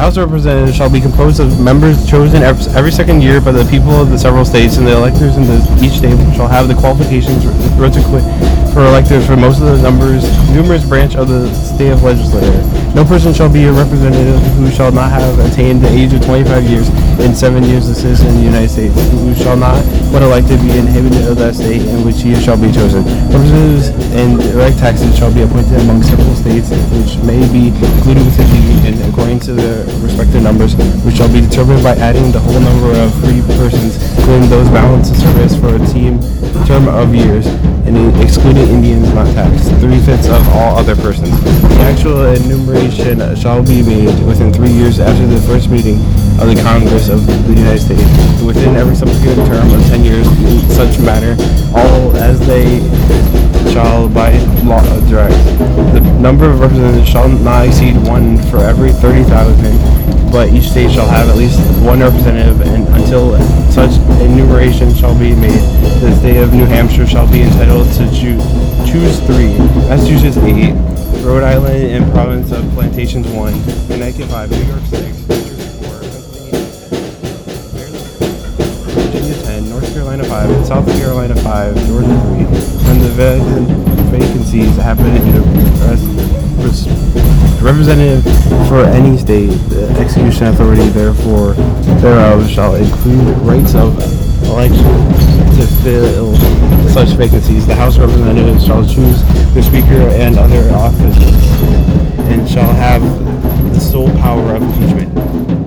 House of Representatives shall be composed of members chosen every second year by the people of the several states, and the electors in each state shall have the qualifications requisite for electors for most of the numerous branch of the state of legislature. No person shall be a representative who shall not have attained the age of 25 years and 7 years a citizen in the United States, who shall not, when elected, be an inhabitant of that state in which he shall be chosen. Representatives and direct taxes shall be appointed among several states, which may be included within the union according to their respective numbers, which shall be determined by adding the whole number of free persons, including those bound to service for a term of years, and excluding Indians not taxed, 3/5 of all other persons. The actual enumeration shall be made within 3 years after the first meeting of the Congress of the United States, within every subsequent term of 10 years, in such manner, all as they shall by law direct. The number of representatives shall not exceed one for every 30,000, but each state shall have at least one representative, and until such enumeration shall be made, the state of New Hampshire shall be entitled to choose 3, Massachusetts 8, Rhode Island and Province of Plantations 1, Connecticut 5, New York 6, New Jersey 4, Pennsylvania 10, Maryland 6, Virginia 10, North Carolina 5, and South Carolina 5, Georgia 3. When the vacancies happen in the representative for any state, the execution authority thereof shall include rights of election to fill such vacancies. The House of Representatives shall choose their Speaker and other officers, and shall have the sole power of impeachment.